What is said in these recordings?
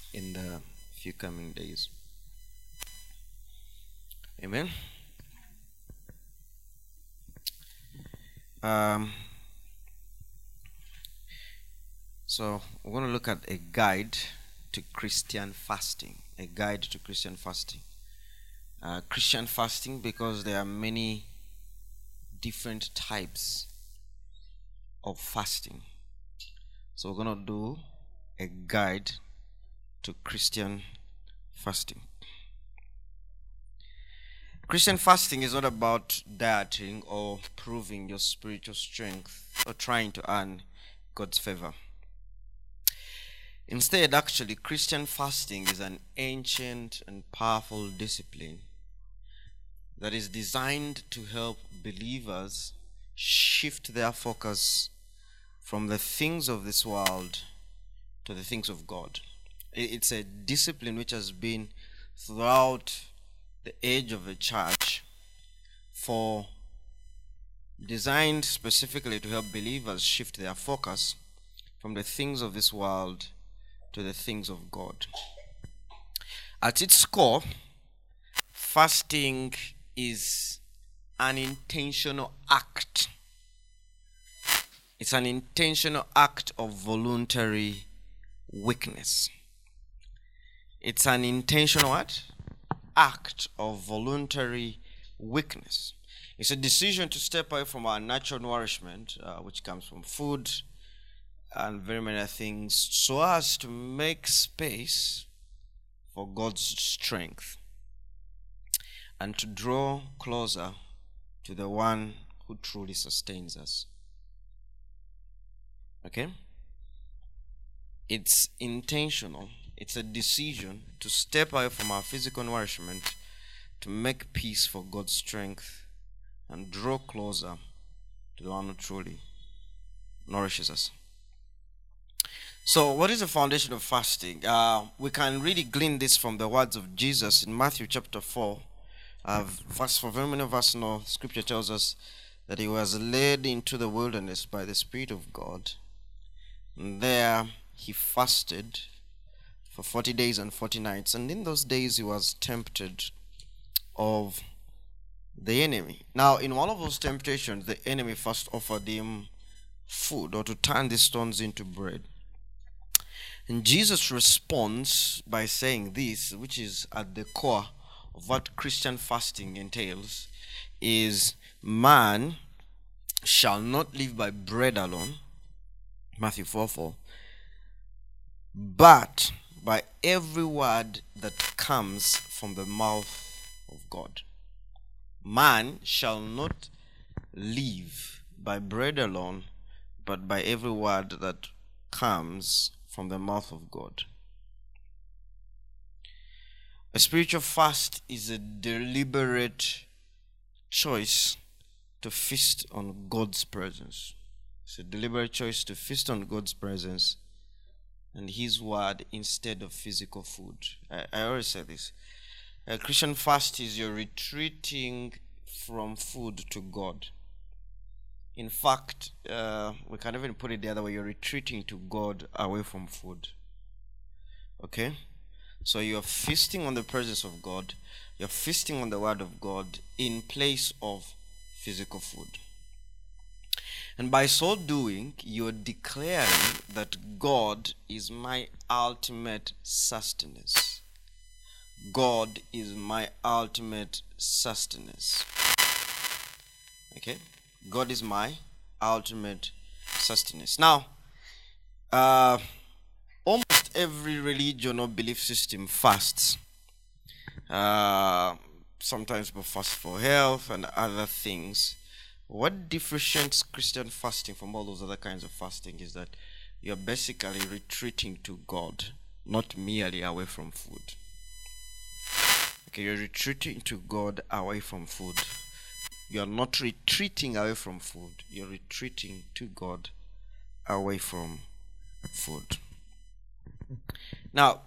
in the few coming days. Amen. Um, so we're going to look at a guide to Christian fasting. A guide to Christian fasting. Christian fasting, because there are many different types of fasting. So we're going to do a guide to Christian fasting. Christian fasting is not about dieting or proving your spiritual strength or trying to earn God's favor. Instead, actually, Christian fasting is an ancient and powerful discipline that is designed to help believers shift their focus from the things of this world to the things of God. It's a discipline which has been throughout the age of the church designed specifically to help believers shift their focus from the things of this world to the things of God. At its core, fasting is an intentional act. It's an intentional act of voluntary weakness. It's an intentional what? Act of voluntary weakness. It's a decision to step away from our natural nourishment, which comes from food and very many things, so as to make space for God's strength and to draw closer to the one who truly sustains us. Okay? It's intentional. It's a decision to step away from our physical nourishment to make peace for God's strength and draw closer to the one who truly nourishes us. So, what is the foundation of fasting? We can really glean this from the words of Jesus in Matthew chapter 4. Verse 4, very many of us know, Scripture tells us that he was led into the wilderness by the Spirit of God. And there he fasted for 40 days and 40 nights. And in those days he was tempted of the enemy. Now, in one of those temptations, the enemy first offered him food, or to turn these stones into bread. And Jesus responds by saying this, which is at the core of what Christian fasting entails, is man shall not live by bread alone, Matthew 4:4, but by every word that comes from the mouth of God. Man shall not live by bread alone, but by every word that comes from the mouth of God. A spiritual fast is a deliberate choice to feast on God's presence. It's a deliberate choice to feast on God's presence and His word instead of physical food. I always say this. A Christian fast is you're retreating from food to God. In fact, we can even put it the other way. You're retreating to God away from food. Okay? So you're feasting on the presence of God. You're feasting on the word of God in place of physical food. And by so doing, you're declaring that God is my ultimate sustenance. God is my ultimate sustenance. Okay? God is my ultimate sustenance. Now, almost every religion or belief system fasts. Sometimes we fast for health and other things. What differentiates Christian fasting from all those other kinds of fasting is that you're basically retreating to God, not merely away from food. Okay, you're retreating to God away from food. You're not retreating away from food. You're retreating to God away from food. Now,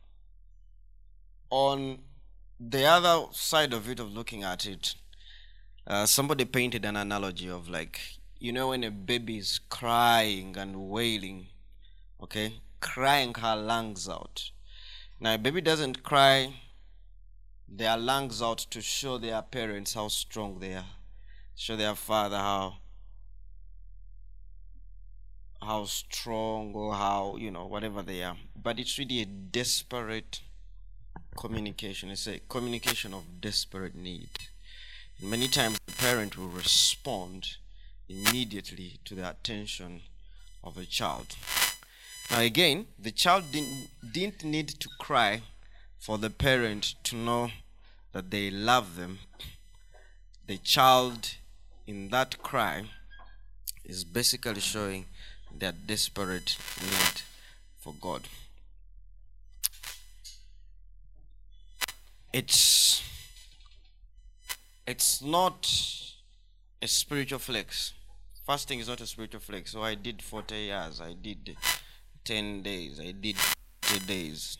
on the other side of it, of looking at it, somebody painted an analogy of, like, when a baby is crying and wailing, okay, crying her lungs out. Now, a baby doesn't cry their lungs out to show their parents how strong they are, show their father how strong or how, whatever they are. But it's really a desperate communication. It's a communication of desperate need. And many times the parent will respond immediately to the attention of a child. Now again, the child didn't need to cry for the parent to know that they love them. The child in that cry is basically showing their desperate need for God. It's not a spiritual flex. Fasting is not a spiritual flex. So I did 40 years, I did 10 days, I did 3 days.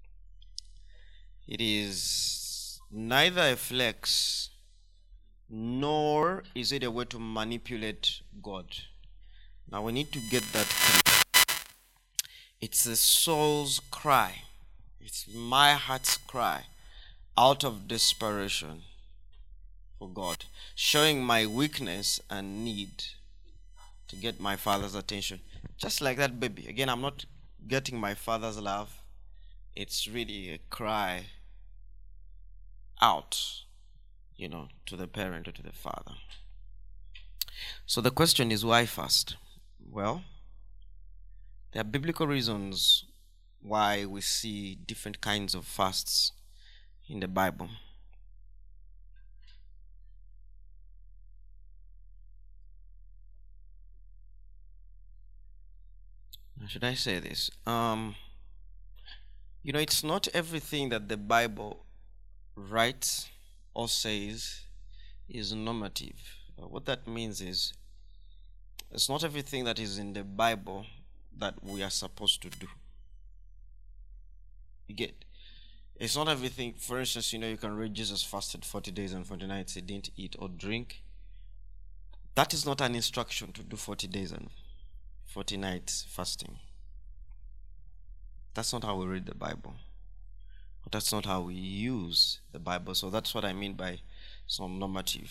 It is neither a flex nor is it a way to manipulate God. Now we need to get that clear. It's a soul's cry. It's my heart's cry out of desperation for God, showing my weakness and need to get my father's attention. Just like that baby. Again, I'm not getting my father's love. It's really a cry out, to the parent or to the father. So the question is, why fast? Well, there are biblical reasons why we see different kinds of fasts in the Bible. Should I say this? It's not everything that the Bible writes or says is normative. What that means is, it's not everything that is in the Bible that we are supposed to do. You get? It's not everything. For instance, you can read Jesus fasted 40 days and 40 nights. He didn't eat or drink. That is not an instruction to do 40 days and 40 nights fasting. That's not how we read the Bible. That's not how we use the Bible. So that's what I mean by some normative.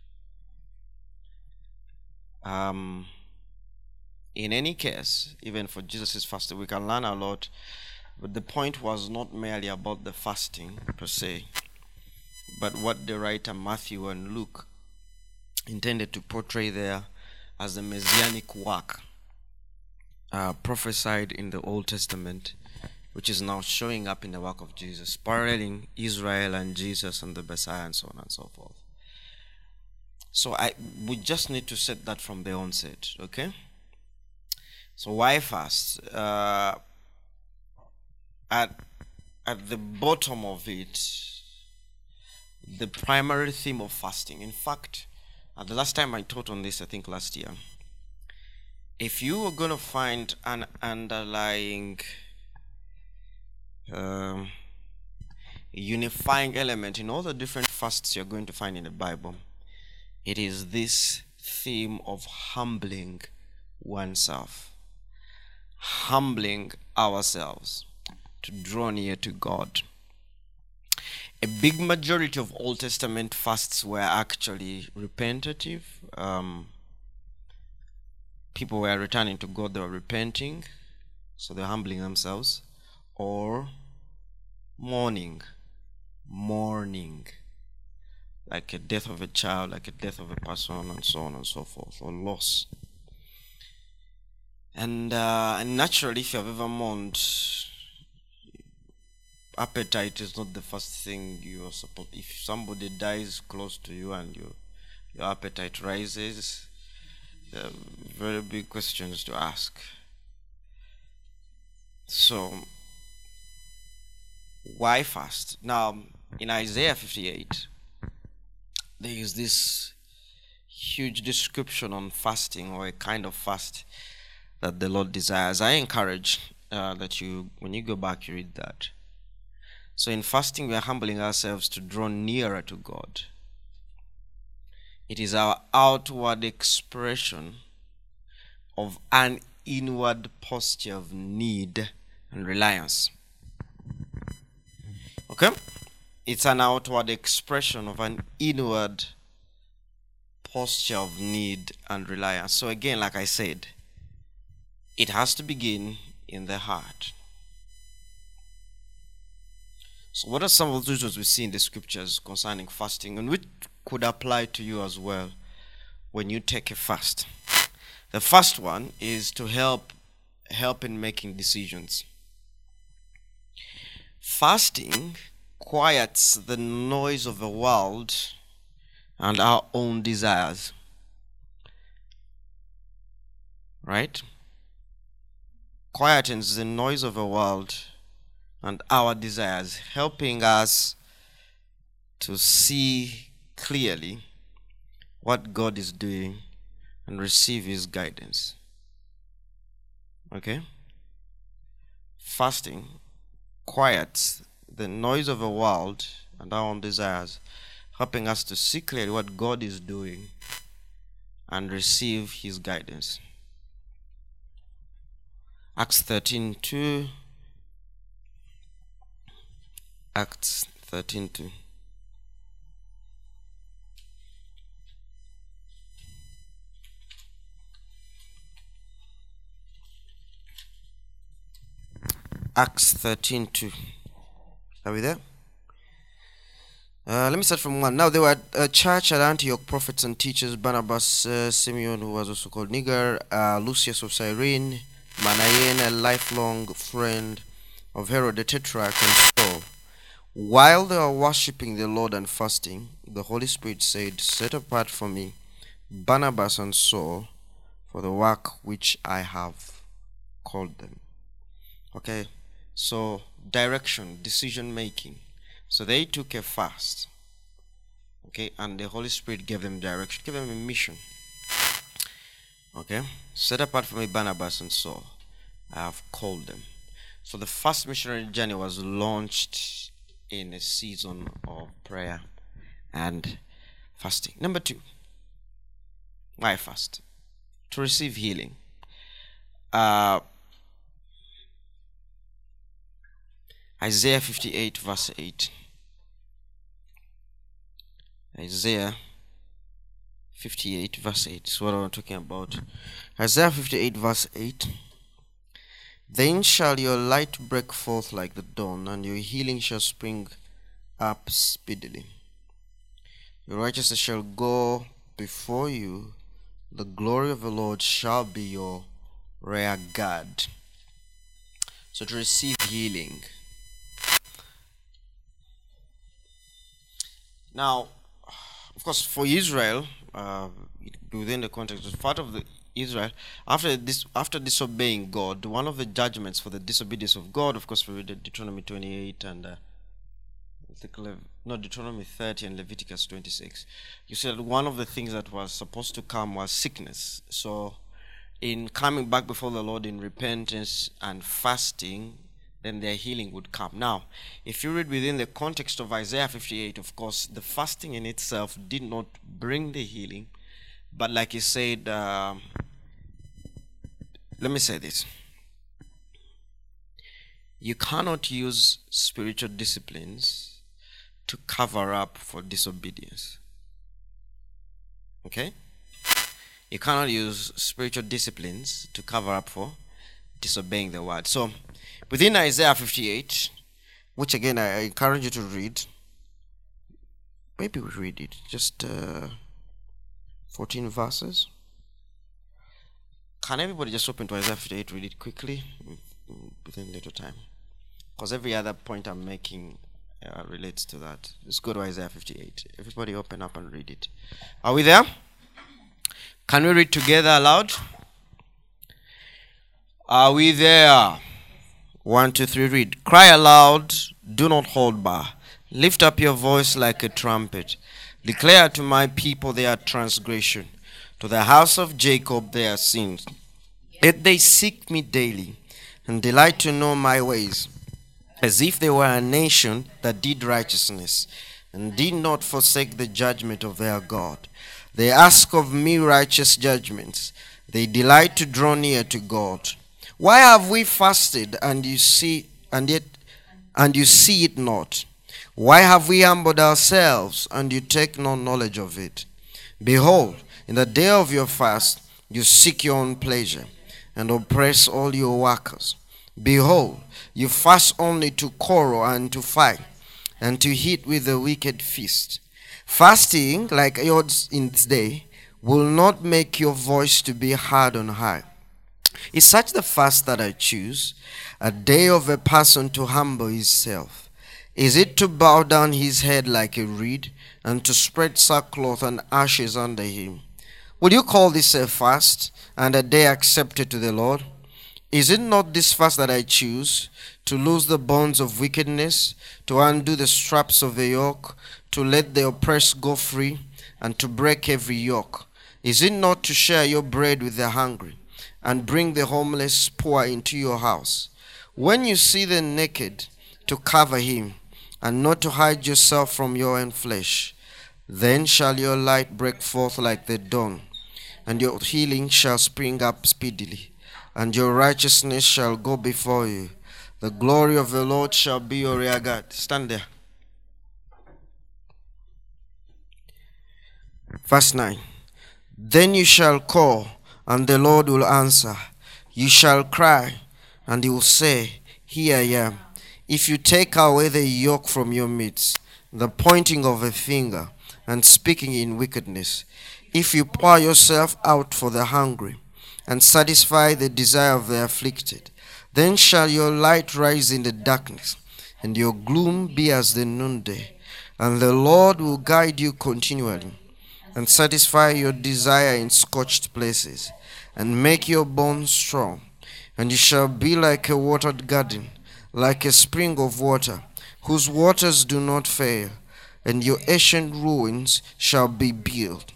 In any case, even for Jesus' fasting, we can learn a lot. But the point was not merely about the fasting per se, but what the writer Matthew and Luke intended to portray there as a messianic work prophesied in the Old Testament, which is now showing up in the work of Jesus, paralleling Israel and Jesus and the Messiah and so on and so forth. So we just need to set that from the onset, okay? So why fast? At the bottom of it, the primary theme of fasting. In fact, the last time I taught on this, I think last year, if you were going to find an underlying unifying element in all the different fasts you're going to find in the Bible, it is this theme of humbling oneself, humbling ourselves to draw near to God. A big majority of Old Testament fasts were actually repentative. People were returning to God, they were repenting, so they're humbling themselves, or mourning, like a death of a child, like a death of a person, and so on and so forth, or loss. And naturally, if you have ever mourned, appetite is not the first thing you are supposed. If somebody dies close to you and your appetite rises, there are very big questions to ask. So, why fast? Now, in Isaiah 58, there is this huge description on fasting, or a kind of fast that the Lord desires. I encourage that when you go back, you read that. So in fasting, we are humbling ourselves to draw nearer to God. It is our outward expression of an inward posture of need and reliance. Okay? It's an outward expression of an inward posture of need and reliance. So again, like I said, it has to begin in the heart. So what are some of the reasons we see in the scriptures concerning fasting, and which could apply to you as well when you take a fast? The first one is to help in making decisions. Fasting quiets the noise of the world and our own desires. Right? Quietens the noise of the world and our desires, helping us to see clearly what God is doing and receive His guidance. Okay? Fasting quiets the noise of the world and our own desires, helping us to see clearly what God is doing and receive His guidance. Acts 13:2. Acts 13:2. Acts 13:2. Are we there? Let me start from 1. Now there were a church at Antioch, prophets and teachers: Barnabas, Simeon, who was also called Niger, Lucius of Cyrene, Manaen, a lifelong friend of Herod the Tetrarch, and Saul. While they were worshipping the Lord and fasting, the Holy Spirit said, "Set apart for me Barnabas and Saul for the work which I have called them." Okay, so direction, decision making. So they took a fast. Okay, and the Holy Spirit gave them direction, gave them a mission. Okay, set apart for me Barnabas and Saul, I have called them. So the first missionary journey was launched in a season of prayer and fasting. Number 2, why fast? To receive healing. Isaiah 58 verse 8. Isaiah 58 verse 8 is what I'm talking about. Isaiah 58 verse 8. Then shall your light break forth like the dawn, and your healing shall spring up speedily. Your righteousness shall go before you. The glory of the Lord shall be your rear guard. So to receive healing. Now, of course, for Israel, within the context of part of the Israel, after disobeying God, one of the judgments for the disobedience of God, of course, we read Deuteronomy 28 and Deuteronomy 30 and Leviticus 26. You said one of the things that was supposed to come was sickness. So, in coming back before the Lord in repentance and fasting, then their healing would come. Now, if you read within the context of Isaiah 58, of course, the fasting in itself did not bring the healing. But like he said, let me say this. You cannot use spiritual disciplines to cover up for disobedience. Okay? You cannot use spiritual disciplines to cover up for disobeying the word. So, within Isaiah 58, which again I encourage you to read, maybe we read it, just 14 verses. Can everybody just open to Isaiah 58, read it quickly within little time? Because every other point I'm making relates to that. Let's go to Isaiah 58. Everybody open up and read it. Are we there? Can we read together aloud? Are we there? 1, 2, 3, read. Cry aloud, do not hold back. Lift up your voice like a trumpet. Declare to my people their transgression, to the house of Jacob their sins. Yet they seek me daily, and delight to know my ways, as if they were a nation that did righteousness, and did not forsake the judgment of their God. They ask of me righteous judgments. They delight to draw near to God. Why have we fasted, and you see it not? Why have we humbled ourselves, and you take no knowledge of it? Behold, in the day of your fast, you seek your own pleasure, and oppress all your workers. Behold, you fast only to quarrel and to fight, and to eat with the wicked feast. Fasting, like yours in this day, will not make your voice to be heard on high. Is such the fast that I choose, a day of a person to humble himself? Is it to bow down his head like a reed, and to spread sackcloth and ashes under him? Would you call this a fast, and a day accepted to the Lord? Is it not this fast that I choose, to loose the bonds of wickedness, to undo the straps of the yoke, to let the oppressed go free, and to break every yoke? Is it not to share your bread with the hungry, and bring the homeless poor into your house? When you see the naked, to cover him, and not to hide yourself from your own flesh. Then shall your light break forth like the dawn, and your healing shall spring up speedily, and your righteousness shall go before you. The glory of the Lord shall be your rear guard. Stand there. Verse 9. Then you shall call, and the Lord will answer. You shall cry, and he will say, Here I am. If you take away the yoke from your midst, the pointing of a finger, and speaking in wickedness, if you pour yourself out for the hungry, and satisfy the desire of the afflicted, then shall your light rise in the darkness, and your gloom be as the noonday. And the Lord will guide you continually, and satisfy your desire in scorched places, and make your bones strong. And you shall be like a watered garden, like a spring of water, whose waters do not fail, and your ancient ruins shall be built.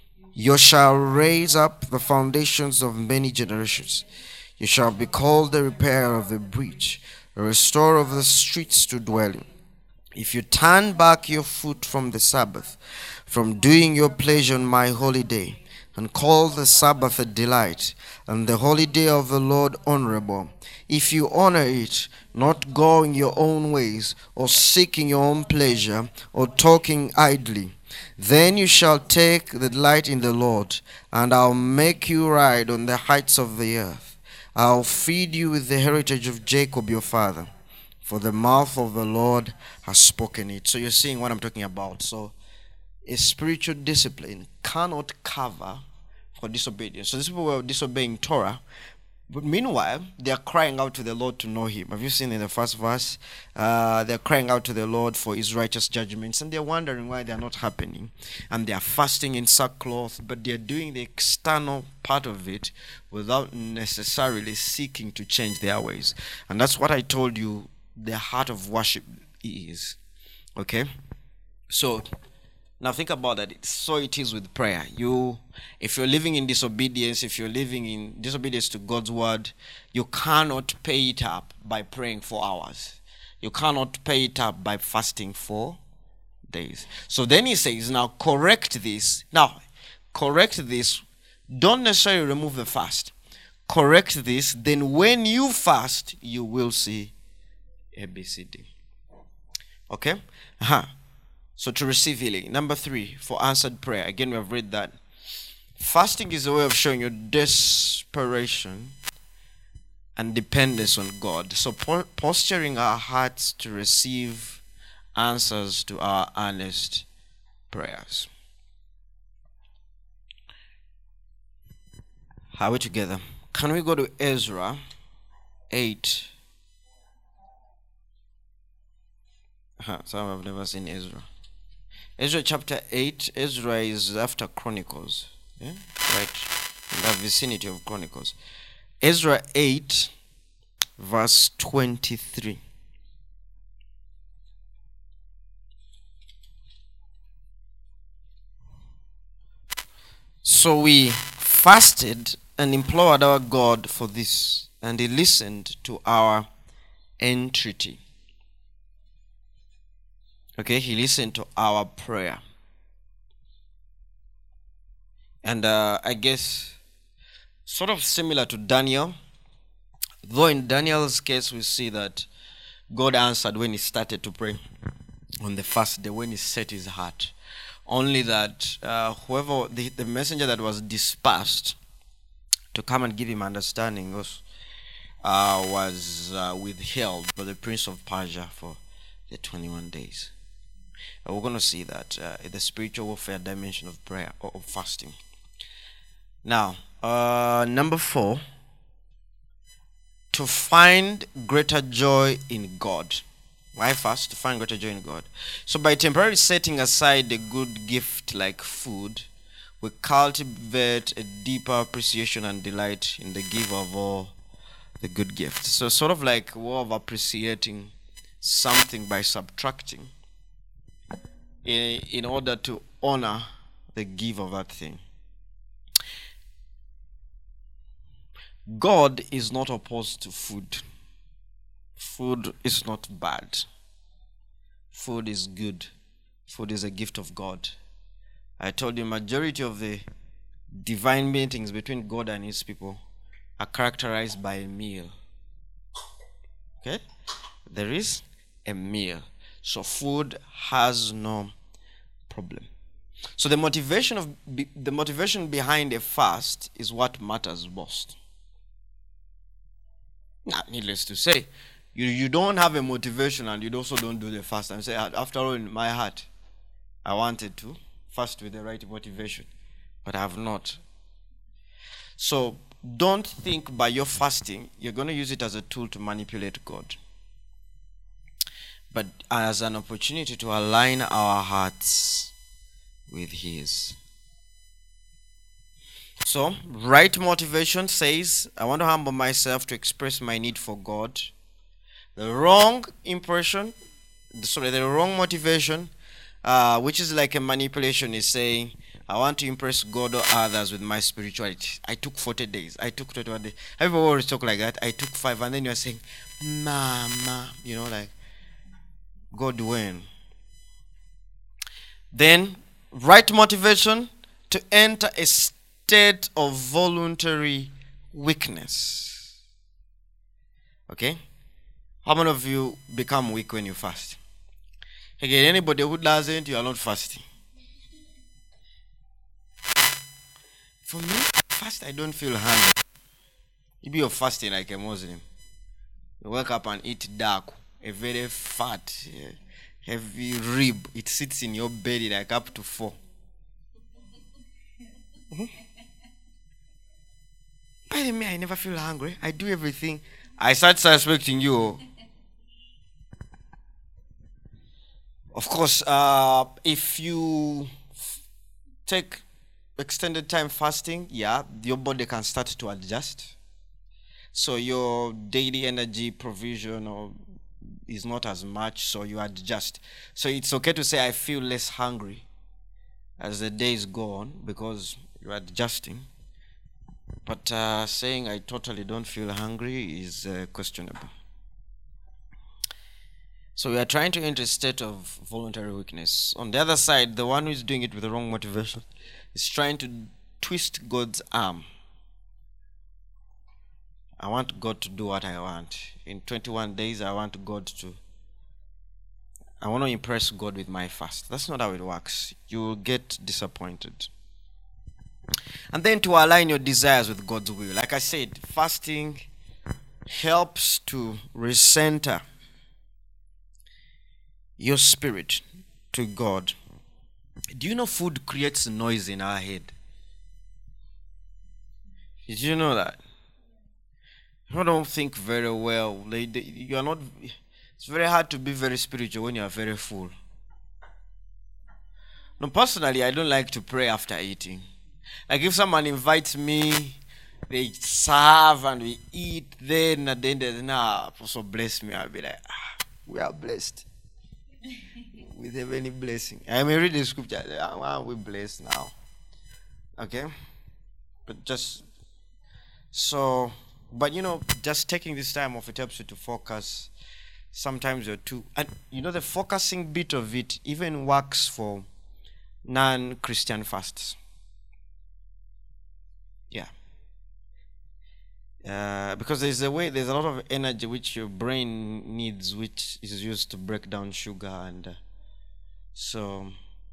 You shall raise up the foundations of many generations. You shall be called the repairer of the breach, a restorer of the streets to dwell in. If you turn back your foot from the Sabbath, from doing your pleasure on my holy day, and call the Sabbath a delight, and the holy day of the Lord honorable, if you honor it, not going your own ways, or seeking your own pleasure, or talking idly, then you shall take the delight in the Lord, and I'll make you ride on the heights of the earth. I'll feed you with the heritage of Jacob your father, for the mouth of the Lord has spoken it. So you're seeing what I'm talking about. So a spiritual discipline cannot cover for disobedience. So these people were disobeying Torah, but meanwhile they are crying out to the Lord to know him. Have you seen in the first verse? They're crying out to the Lord for his righteous judgments, and they're wondering why they're not happening. And they are fasting in sackcloth, but they're doing the external part of it without necessarily seeking to change their ways. And that's what I told you the heart of worship is. Okay? So now think about that. So it is with prayer. If you're living in disobedience, if you're living in disobedience to God's word, you cannot pay it up by praying for hours. You cannot pay it up by fasting for days. So then he says, now correct this. Don't necessarily remove the fast. Correct this. Then when you fast, you will see ABCD. Okay? So to receive healing. Number 3, for answered prayer. Again, we have read that. Fasting is a way of showing your desperation and dependence on God. So posturing our hearts to receive answers to our earnest prayers. Are we together? Can we go to Ezra 8? Some have never seen Ezra. Ezra chapter 8. Ezra is after Chronicles. Yeah? Right. In the vicinity of Chronicles. Ezra 8 verse 23. So we fasted and implored our God for this, and he listened to our entreaty. Okay, he listened to our prayer. And I guess sort of similar to Daniel, though in Daniel's case we see that God answered when he started to pray. on the first day when he set his heart. Only that whoever the messenger that was dispersed to come and give him understanding was withheld by the prince of Persia for the 21 days. We're going to see that in the spiritual warfare dimension of prayer or of fasting. Now, number 4, to find greater joy in God. Why fast? To find greater joy in God. So by temporarily setting aside a good gift like food, we cultivate a deeper appreciation and delight in the giver of all the good gifts. So sort of like a way of appreciating something by subtracting in order to honor the giver of that thing. God is not opposed to food. Food is not bad. Food is good. Food is a gift of God. I told you majority of the divine meetings between God and his people are characterized by a meal. Okay? There is a meal. So food has no problem. So the motivation behind a fast is what matters most. Now, needless to say, you don't have a motivation and you also don't do the fast and say, after all, in my heart, I wanted to fast with the right motivation, but I have not. So don't think by your fasting you're going to use it as a tool to manipulate God, but as an opportunity to align our hearts with his. So right motivation says, I want to humble myself to express my need for God. The wrong motivation, which is like a manipulation, is saying, I want to impress God or others with my spirituality. I took 40 days. I took 21 days. Have you always talk like that? I took 5, and then you're saying, Mama, like, God when? Then, right motivation to enter a state of voluntary weakness. Okay? How many of you become weak when you fast? Again, anybody who doesn't, you are not fasting. For me, fast, I don't feel hungry. Maybe you're fasting like a Muslim. You wake up and eat dark, a very fat, heavy rib. It sits in your belly like up to 4. By the way, I never feel hungry. I do everything. I start suspecting you. Of course, if you take extended time fasting, your body can start to adjust. So your daily energy provision is not as much, so you adjust. So it's okay to say I feel less hungry as the days go on because you're adjusting. But saying I totally don't feel hungry is questionable. So we are trying to enter a state of voluntary weakness. On the other side, the one who is doing it with the wrong motivation is trying to twist God's arm. I want God to do what I want. In 21 days, I want to impress God with my fast. That's not how it works. You will get disappointed. And then to align your desires with God's will. Like I said, fasting helps to recenter your spirit to God. Do you know food creates noise in our head? Did you know that? You don't think very well. You are not. It's very hard to be very spiritual when you are very full. No, personally, I don't like to pray after eating. Like if someone invites me, they serve and we eat, then at the end of the night, also bless me. I'll be like, we are blessed with heavenly blessing. I may read the scripture. We're blessed now. Okay? But just taking this time off, it helps you to focus. Sometimes you're too, and the focusing bit of it even works for non-Christian fasts. Because there's a lot of energy which your brain needs, which is used to break down sugar and So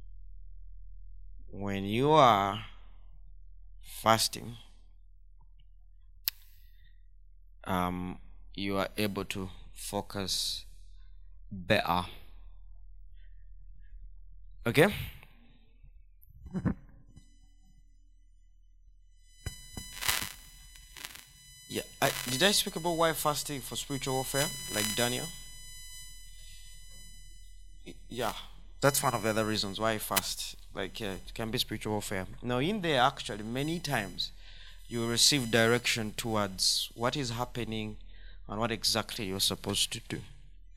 when you are fasting, you are able to focus better. Okay? Yeah. Did I speak about why fasting for spiritual warfare, like Daniel? Yeah. That's one of the other reasons why I fast. Like, it can be spiritual warfare. Now, in there, actually, many times you will receive direction towards what is happening and what exactly you're supposed to do.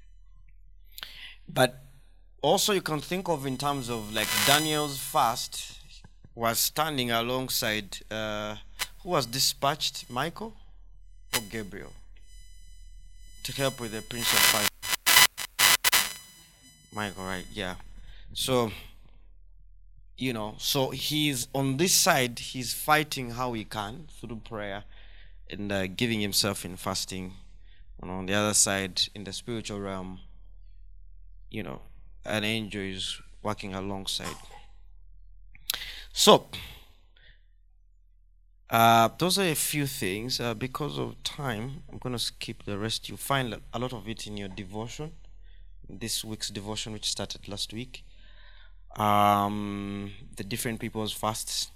But also, you can think of in terms of like Daniel's fast was standing alongside who was dispatched, Michael or Gabriel, to help with the Prince of Fire. Michael, right? Yeah. So, so he's on this side, he's fighting how he can through prayer and giving himself in fasting. And on the other side, in the spiritual realm, an angel is working alongside. So, those are a few things. Because of time, I'm going to skip the rest. You'll find a lot of it in your devotion, this week's devotion, which started last week. The different people's fasts.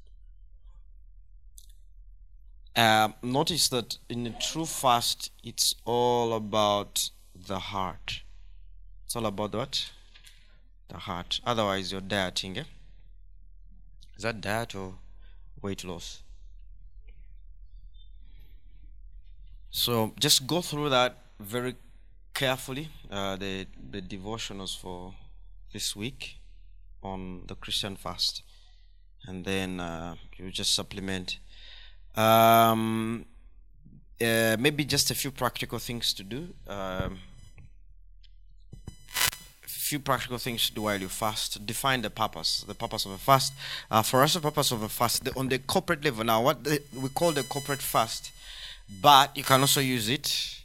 Notice that in a true fast, it's all about the heart. It's all about what? The heart. Otherwise, you're dieting. Eh? Is that diet or weight loss? So just go through that very carefully. The devotionals for this week on the Christian fast, and then you just supplement. Maybe just a few practical things to do. Few practical things to do while you fast. Define the purpose of a fast. For us, the purpose of a fast on the corporate level. Now, what we call the corporate fast, but you can also use it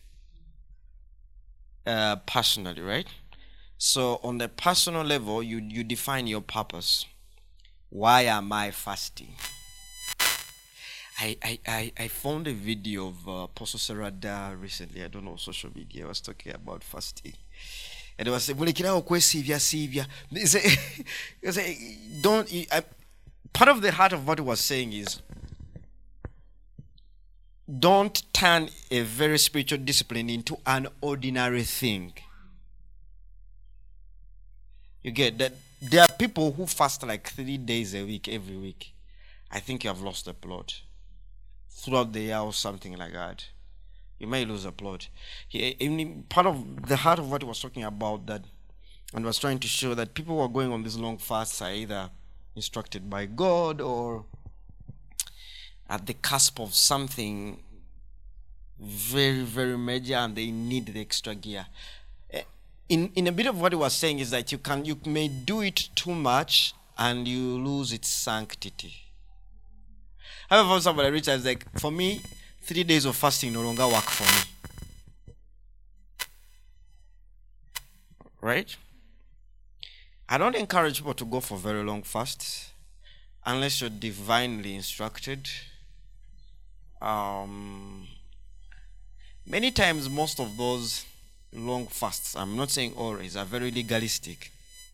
personally, right? So on the personal level, you define your purpose. Why am I fasting? I found a video of Apostle Sarada recently. I don't know, social media. I was talking about fasting. And it was don't. Part of the heart of what he was saying is, don't turn a very spiritual discipline into an ordinary thing. You get that? There are people who fast like 3 days a week, every week. I think you have lost the plot. Throughout the year or something like that, you may lose a plot. Part of the heart of what he was talking about, that, and was trying to show that people who are going on these long fasts are either instructed by God or at the cusp of something very, very major, and they need the extra gear. In a bit of what he was saying is that you may do it too much and you lose its sanctity. However, somebody realized, like, for me, 3 days of fasting no longer work for me. Right? I don't encourage people to go for very long fasts unless you're divinely instructed. Many times, most of those long fasts, I'm not saying always, are very legalistic.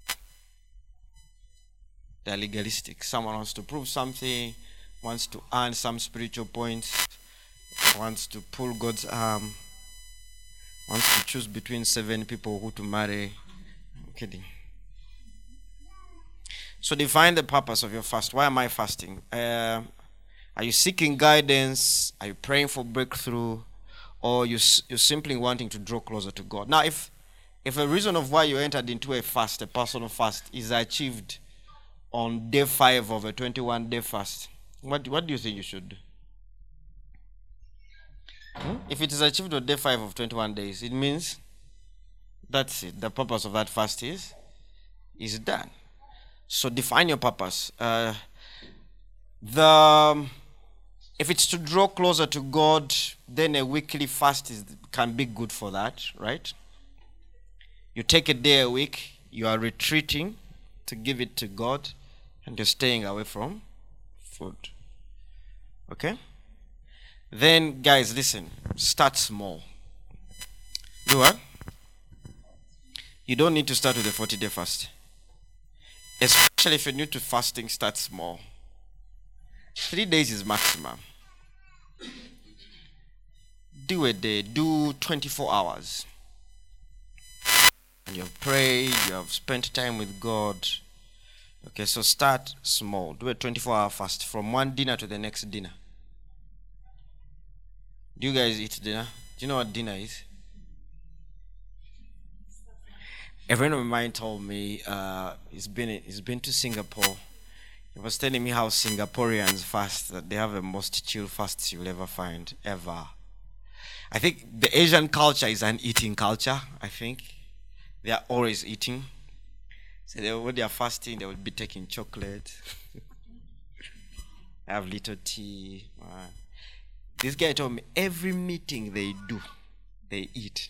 They're legalistic. Someone wants to prove something, wants to earn some spiritual points, wants to pull God's arm, wants to choose between 7 people who to marry. I'm kidding. So define the purpose of your fast. Why am I fasting? Are you seeking guidance? Are you praying for breakthrough? Or you're simply wanting to draw closer to God? Now, if a reason of why you entered into a fast, a personal fast, is achieved on day 5 of a 21-day fast, what do you think you should do? If it is achieved on day 5 of 21 days, it means that's it. The purpose of that fast is done. So define your purpose. If it's to draw closer to God, then a weekly fast can be good for that, right? You take a day a week, you are retreating, to give it to God, and you're staying away from food. Okay? Then, guys, listen. Start small. Do what? You don't need to start with a 40-day fast. Especially if you're new to fasting, start small. 3 days is maximum. Do a day. Do 24 hours. And you've prayed. You have spent time with God. Okay, so start small. Do a 24-hour fast from one dinner to the next dinner. Do you guys eat dinner? Do you know what dinner is? A friend of mine told me he's been to Singapore. He was telling me how Singaporeans fast, that they have the most chill fasts you'll ever find, ever. I think the Asian culture is an eating culture, I think. They are always eating. So when they are fasting, they will be taking chocolate. Have little tea. This guy told me every meeting they do, they eat.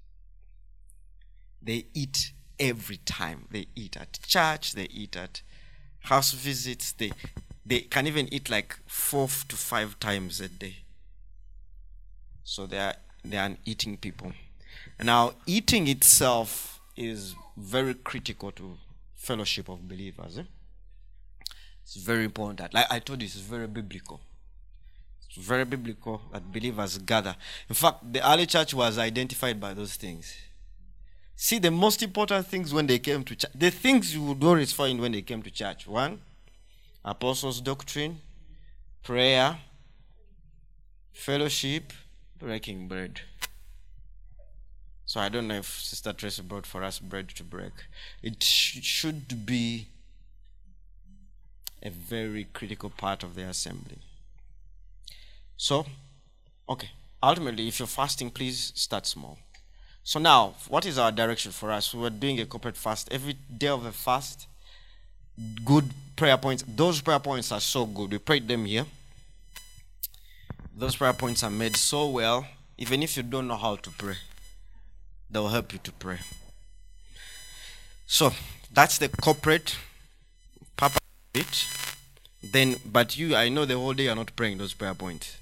They eat every time. They eat at church, they eat at house visits. They can even eat like 4 to 5 times a day. So they are an eating people. And now eating itself is very critical to fellowship of believers. It's very important. Like I told you, it's very biblical. It's very biblical that believers gather. In fact, the early church was identified by those things. See, the most important things when they came to church, the things you would always find when they came to church. 1, apostles' doctrine, prayer, fellowship, breaking bread. So I don't know if Sister Tracy brought for us bread to break. It should be a very critical part of the assembly. So, okay, ultimately, if you're fasting, please start small. So now, what is our direction for us? We were doing a corporate fast. Every day of the fast, good prayer points. Those prayer points are so good. We prayed them here. Those prayer points are made so well, even if you don't know how to pray, they will help you to pray. So, that's the corporate purpose of it. Then, but I know the whole day you're not praying those prayer points.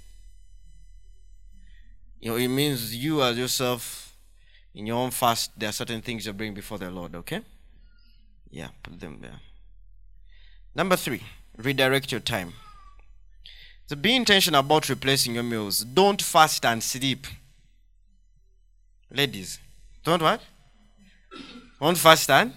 It means you as yourself, in your own fast, there are certain things you bring before the Lord, okay? Yeah, put them there. Number 3, redirect your time. So be intentional about replacing your meals. Don't fast and sleep. Ladies, don't what? Don't fast and?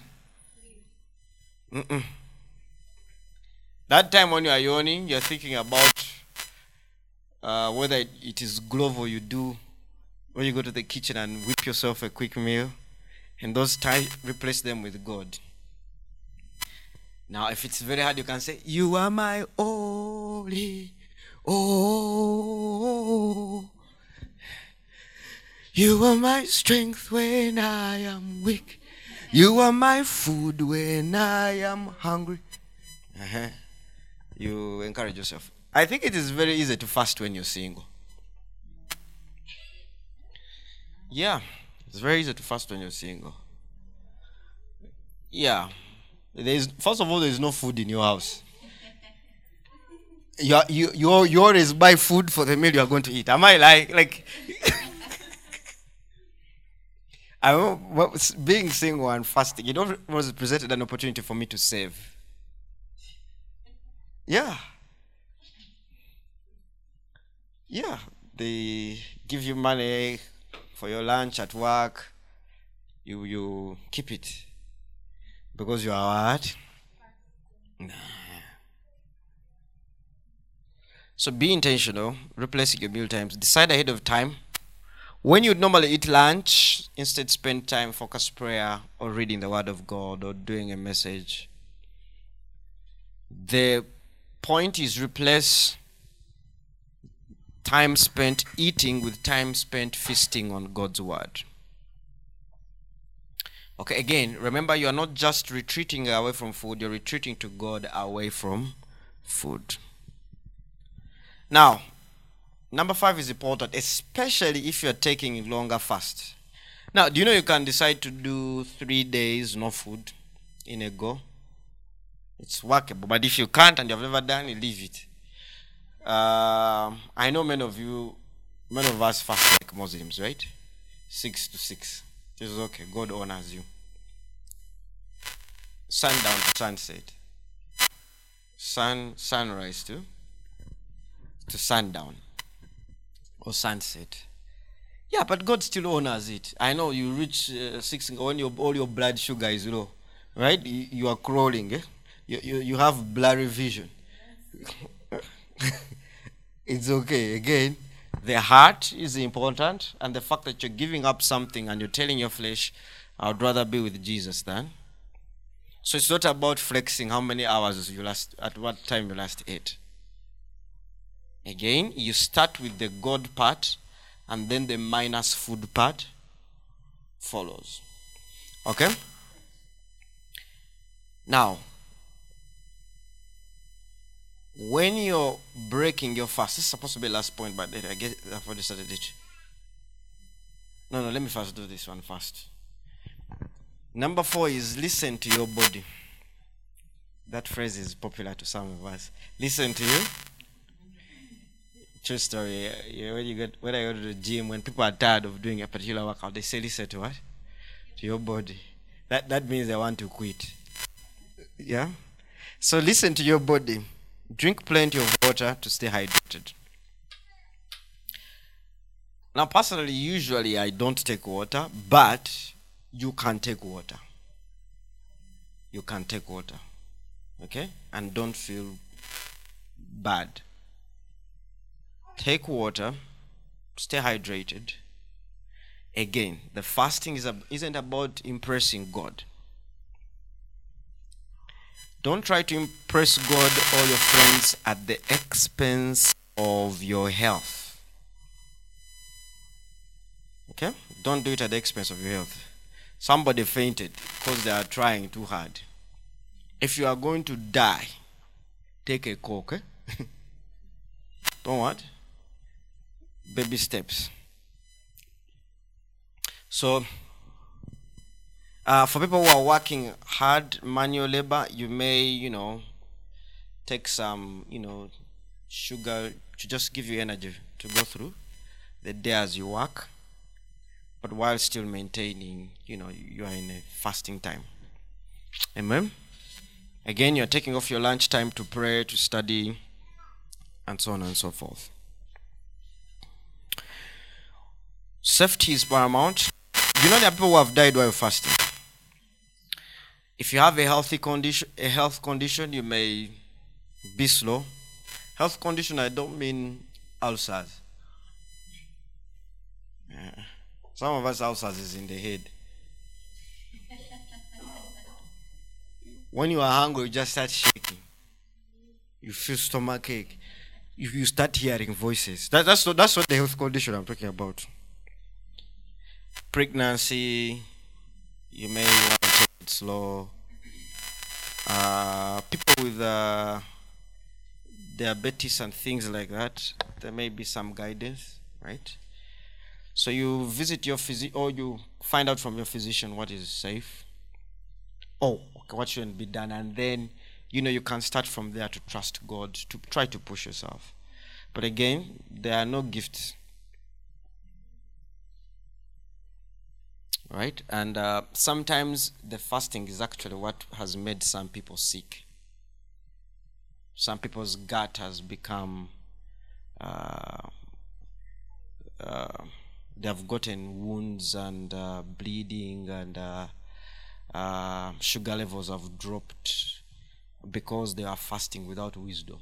That time when you are yawning, you're thinking about whether it is Glovo you do, or you go to the kitchen and whip yourself a quick meal, and those times replace them with God. Now, if it's very hard, you can say, "You are my only, oh, you are my strength when I am weak. You are my food when I am hungry." You encourage yourself. I think it is very easy to fast when you're single. Yeah, it's very easy to fast when you're single. Yeah. First of all, there's no food in your house. You always buy food for the meal you are going to eat. Am I like being single and fasting, it always presented an opportunity for me to save. Yeah. Yeah. They give you money for your lunch at work. You keep it. Because you are what? Nah. So be intentional, replacing your meal times. Decide ahead of time. When you normally eat lunch, instead spend time focused prayer or reading the Word of God or doing a message. The point is replace time spent eating with time spent feasting on God's Word. Okay, again, remember you are not just retreating away from food, you're retreating to God away from food. Now, number 5 is important, especially if you're taking longer fast. Now, do you know you can decide to do 3 days no food in a go? It's workable. But if you can't and you've never done it, leave it. I know many of us fast like Muslims, right? 6 to 6. This is okay. God honors you. Sundown to sunset. Sunrise to sundown. Or sunset. Yeah, but God still honors it. I know you reach 6 when all your blood sugar is low, right? You are crawling. Eh? You have blurry vision. It's okay. Again, the heart is important, and the fact that you're giving up something and you're telling your flesh, I would rather be with Jesus than. So it's not about flexing how many hours at what time you last ate. Again, you start with the God part, and then the minus food part follows. Okay? Now, when you're breaking your fast, this is supposed to be the last point, but I guess I've already started it. No, let me first do this one first. Number 4 is listen to your body. That phrase is popular to some of us. Listen to you. True story. When I go to the gym, when people are tired of doing a particular workout, they say listen to what? To your body. That means they want to quit. Yeah? So listen to your body. Drink plenty of water to stay hydrated. Now, personally, usually I don't take water, but you can take water. You can take water. Okay? And don't feel bad. Take water, stay hydrated. Again, the fasting isn't about impressing God. Don't try to impress God or your friends at the expense of your health. Okay? Don't do it at the expense of your health. Somebody fainted because they are trying too hard. If you are going to die, take a Coke. Eh? Don't what? Baby steps. So, for people who are working hard, manual labor, you may, take some, sugar to just give you energy to go through the day as you work, but while still maintaining, you are in a fasting time. Amen? Again, you're taking off your lunch time to pray, to study, and so on and so forth. Safety is paramount. There are people who have died while fasting. If you have a health condition, you may be slow. Health condition, I don't mean ulcers. Some of us ulcers is in the head. When you are hungry, you just start shaking. You feel stomach ache. You start hearing voices. That's what the health condition I'm talking about. Pregnancy, you may want to take it slow. People with diabetes and things like that, there may be some guidance, right? So you visit your physician, or you find out from your physician what is safe, what shouldn't be done, and then you can start from there to trust God, to try to push yourself. But again, there are no gifts. Right? And sometimes the fasting is actually what has made some people sick. Some people's gut has become, they have gotten wounds and bleeding, and sugar levels have dropped because they are fasting without wisdom.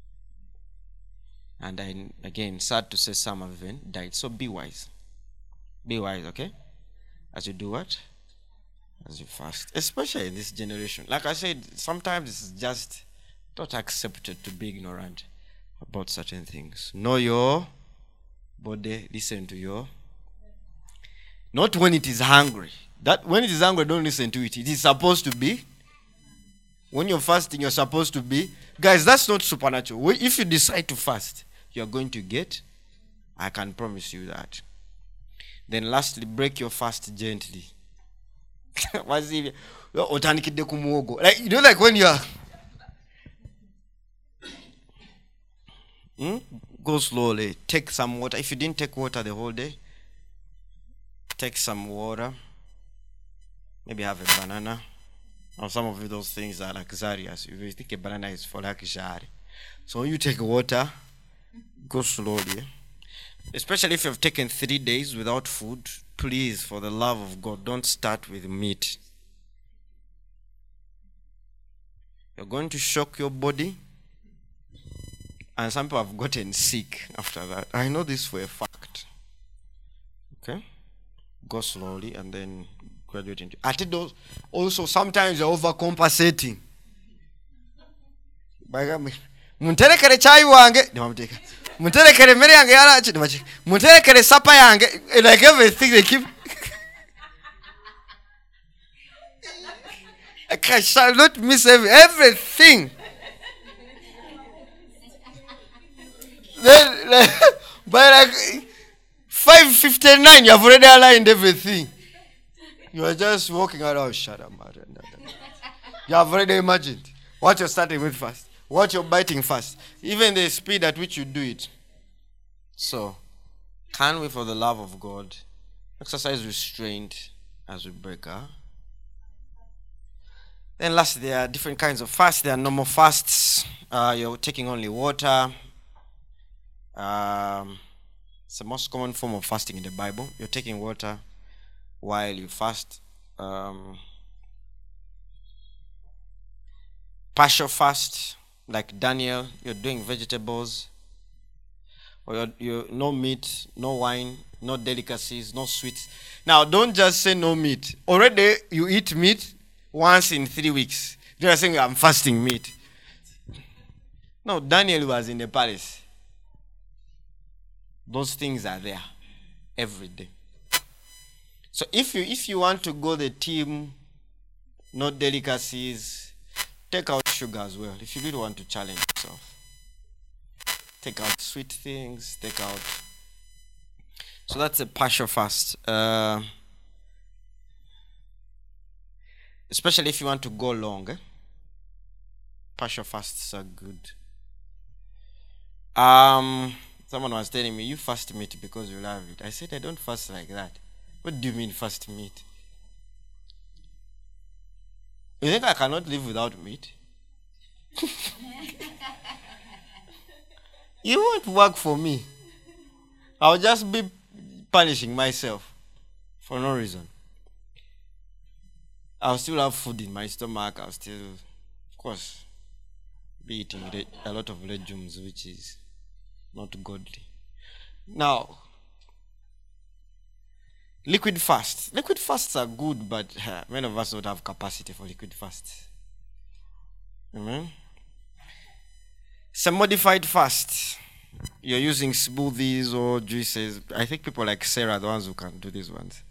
And again, sad to say, some have even died. So be wise. Be wise, okay? As you do what? As you fast. Especially in this generation. Like I said, sometimes it's just not accepted to be ignorant about certain things. Know your body. Listen to your. Not when it is hungry. That when it is hungry, don't listen to it. It is supposed to be. When you're fasting, you're supposed to be. Guys, that's not supernatural. If you decide to fast, you're going to get. I can promise you that. Then lastly, break your fast gently. Like, like when you are Go slowly. Take some water. If you didn't take water the whole day, take some water. Maybe have a banana. Or some of those things are luxurious. You think a banana is for luxury. So you take water, go slowly. Especially if you've taken 3 days without food, please, for the love of God, don't start with meat. You're going to shock your body. And some people have gotten sick after that. I know this for a fact. Okay? Go slowly and then graduate into. I think those also sometimes you're overcompensating. Munterekere chai wange nimamteka. Munterekere mere yange yala nimachika. Munterekere sapa yange, like everything they keep. I shall not miss everything. Then, by like 5:59, you have already aligned everything. You are just walking around. Shut up, man. You have already imagined what you're starting with first, what you're biting first, even the speed at which you do it. So, can we, for the love of God, exercise restraint as we break our? Then last, there are different kinds of fasts. There are normal fasts. You're taking only water. It's the most common form of fasting in the Bible. You're taking water while you fast. Partial fast, like Daniel, you're doing vegetables. Or you're no meat, no wine, no delicacies, no sweets. Now, don't just say no meat. Already, you eat meat once in 3 weeks. You're saying, I'm fasting meat. No, Daniel was in the palace. Those things are there every day. So if you want to go the team, no delicacies, take out sugar as well. If you really want to challenge yourself, take out sweet things, take out. So that's a partial fast. Especially if you want to go long. Partial fasts are good. Someone was telling me, you fast meat because you love it. I said, I don't fast like that. What do you mean fast meat? You think I cannot live without meat? You won't work for me. I'll just be punishing myself for no reason. I'll still have food in my stomach. I'll still, of course, be eating a lot of legumes, which is not godly. Now, liquid fasts. Liquid fasts are good, but many of us don't have capacity for liquid fasts. Amen. Some modified fast. You're using smoothies or juices. I think people like Sarah are the ones who can do these ones.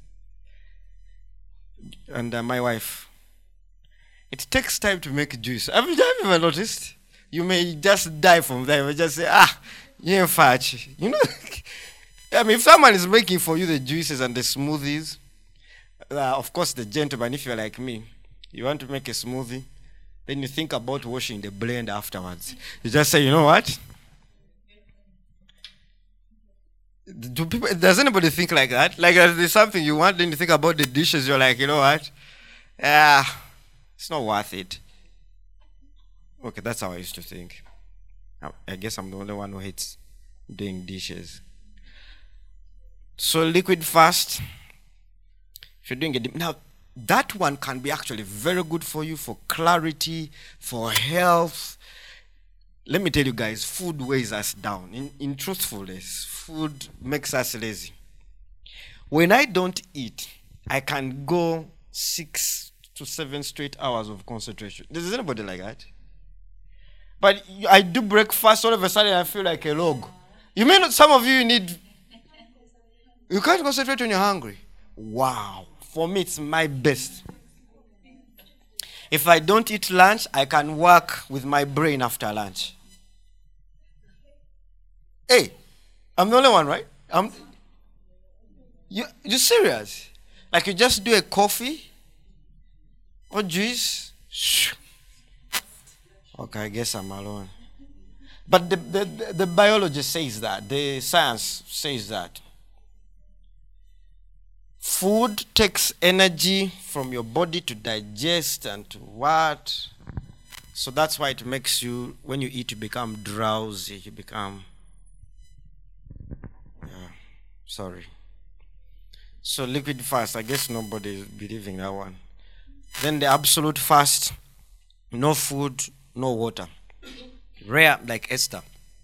And my wife. It takes time to make juice. Have you ever noticed? You may just die from that. You just say, you're fat. You know? I mean, if someone is making for you the juices and the smoothies, of course, the gentleman, if you're like me, you want to make a smoothie, then you think about washing the blend afterwards. You just say, you know what? Does anybody think like that? Like there's something you want, then you think about the dishes, you're like, you know what? It's not worth it. Okay, that's how I used to think. I guess I'm the only one who hates doing dishes. So liquid fast, if you're doing it now, that one can be actually very good for you, for clarity, for health. Let me tell you guys, food weighs us down. In truthfulness, food makes us lazy. When I don't eat, I can go 6 to 7 straight hours of concentration. Does anybody like that? But I do breakfast, all of a sudden I feel like a log. You may not, some of you need, you can't concentrate when you're hungry. Wow. For me, it's my best. If I don't eat lunch, I can work with my brain after lunch. Hey, I'm the only one, right? You're serious? Like you just do a coffee or juice? Okay, I guess I'm alone. But the biology says that, the science says that food takes energy from your body to digest and to what. So that's why it makes you, when you eat, you become drowsy. You become, sorry. So liquid fast, I guess nobody is believing that one. Then the absolute fast, no food, no water. Rare, like Esther.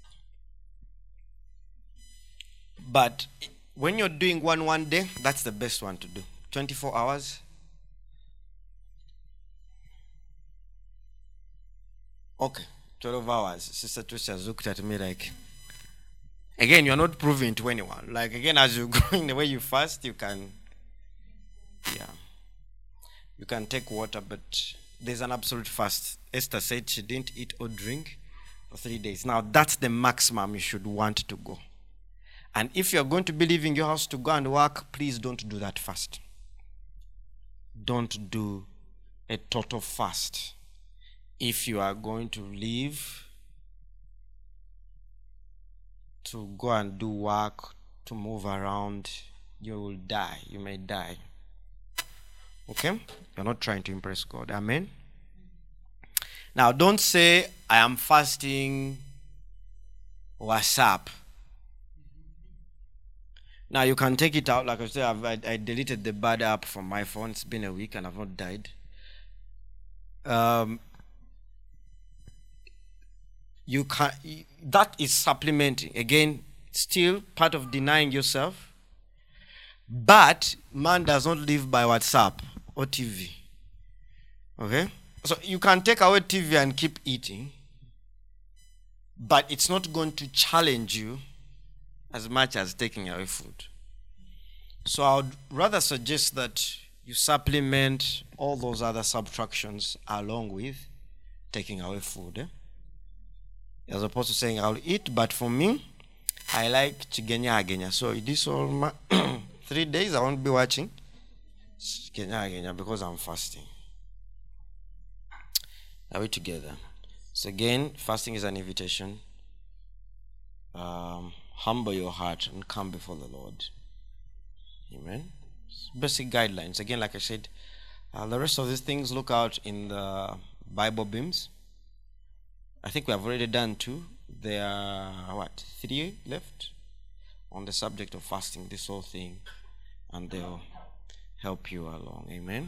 But when you're doing one day, that's the best one to do. 24 hours. Okay, 12 hours. Sister Tricia has looked at me like, again, you're not proving to anyone. Like, again, as you go in the way you fast, you can, you can take water, but there's an absolute fast. Esther said she didn't eat or drink for 3 days. Now, that's the maximum you should want to go. And if you're going to be leaving your house to go and work, please don't do that fast. Don't do a total fast. If you are going to leave to go and do work, to move around, you will die. You may die. Okay? You're not trying to impress God. Amen? Now, don't say, I am fasting WhatsApp. Now, you can take it out. Like I said, I deleted the bad app from my phone. It's been a week and I've not died. You can, that is supplementing. Again, still part of denying yourself. But man does not live by WhatsApp or TV. Okay? So you can take away TV and keep eating, but it's not going to challenge you as much as taking away food. So I would rather suggest that you supplement all those other subtractions along with taking away food. As opposed to saying I'll eat, but for me, I like chigenya. So this all 3 days I won't be watching chigenya because I'm fasting. Are we together? So again, fasting is an invitation. Humble your heart and come before the Lord. Amen. Basic guidelines. Again, like I said, the rest of these things look out in the Bible beams. I think we have already done 2. There are 3 left on the subject of fasting, this whole thing, and they'll help you along. Amen.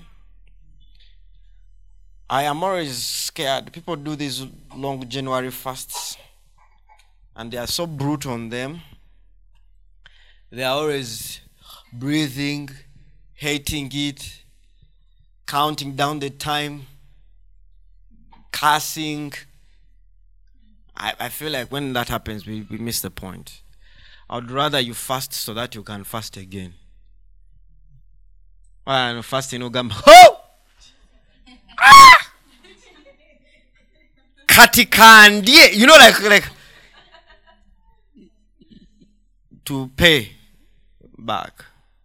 I am always scared. People do these long January fasts, and they are so brutal on them. They are always breathing, hating it, counting down the time, cursing. I feel like when that happens, we miss the point. I would rather you fast so that you can fast again. Well, fasting no gamba. Oh! Katikandie, you know, like to pay back.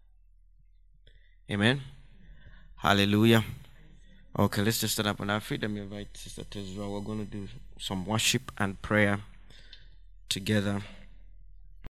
Amen. Hallelujah. Okay, let's just stand up on our feet. Let me invite Sister Tezra. We're going to do some worship and prayer together.